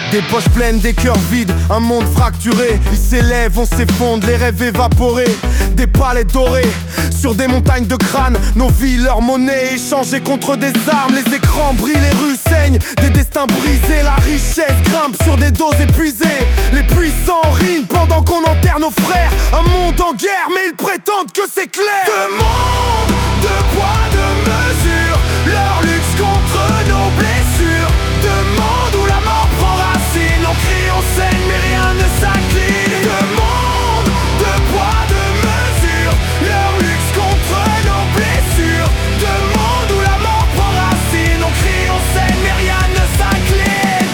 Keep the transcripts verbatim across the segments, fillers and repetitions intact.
Des poches pleines, des cœurs vides, un monde fracturé. Ils s'élèvent, on s'effondre, les rêves évaporés. Des palettes dorées sur des montagnes de crânes. Nos vies, leur monnaie échangée contre des armes. Les écrans brillent, les rues saignent, des destins brisés. La richesse grimpe sur des doses épuisées. Les puissants riment pendant qu'on enterre nos frères. Un monde en guerre, mais ils prétendent que c'est clair. Deux mondes, deux poids, deux mesures. Leur luxe contre nos blessures. Deux mondes où la mort prend racine. On crie, on saigne, mais rien ne s'incline. Deux mondes, deux poids, deux mesures. Leur luxe contre nos blessures. Deux mondes où la mort prend racine. On crie, on saigne, mais rien ne s'incline.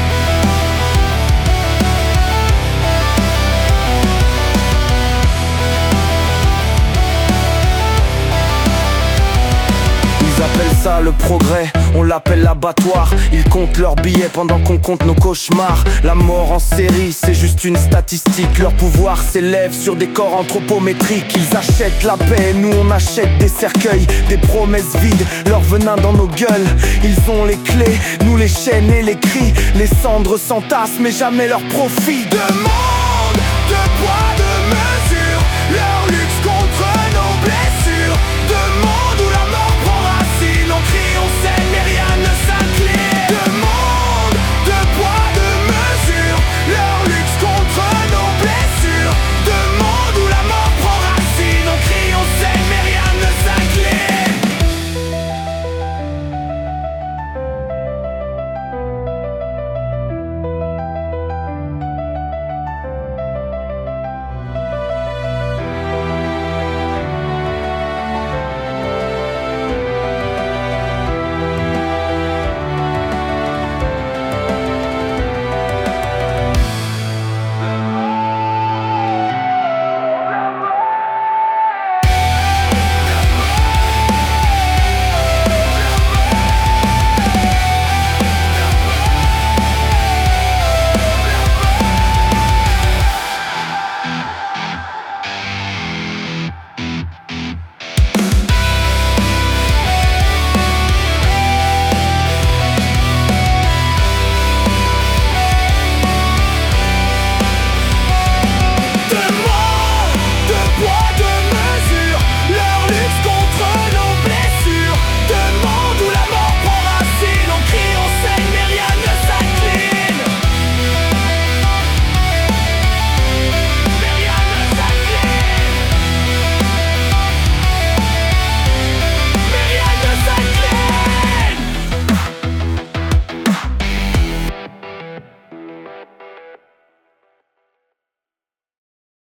Ils appellent ça le progrès, on l'appelle l'abattoir. Ils comptent leurs billets pendant qu'on compte nos cauchemars. La mort en série, c'est juste une statistique. Leur pouvoir s'élève sur des corps anthropométriques. Ils achètent la paix, nous on achète des cercueils. Des promesses vides, leur venin dans nos gueules. Ils ont les clés, nous les chaînes et les cris. Les cendres s'entassent mais jamais leur profit. Demande